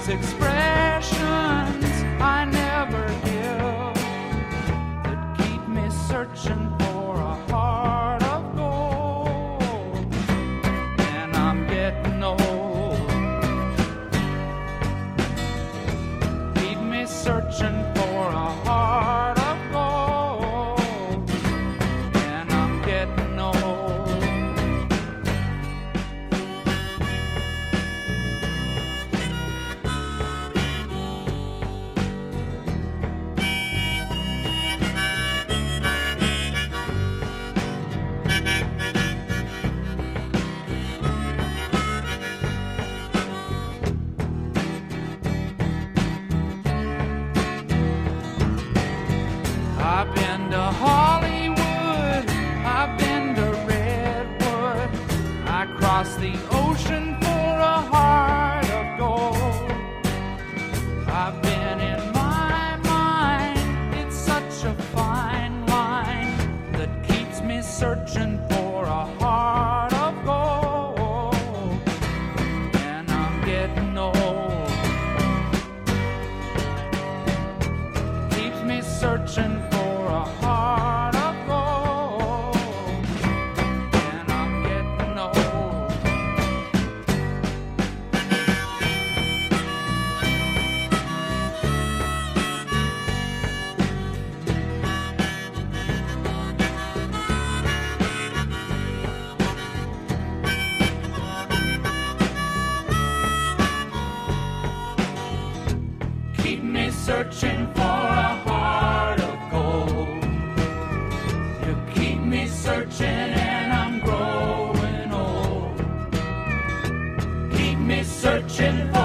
expressions I never give that keep me searching for a heart of gold. And I'm getting old. Keep me searching for a heart of gold. And I'm getting old. I've been to Hollywood, I've been to Redwood, I crossed the ocean for a heart of gold. I've been in my mind, it's such a fine line that keeps me searching for a heart of gold. And I'm getting old. Keeps me searching for a heart of gold. And I'm getting old. Keep me searching for a heart of gold. You keep me searching and I'm growing old. Keep me searching for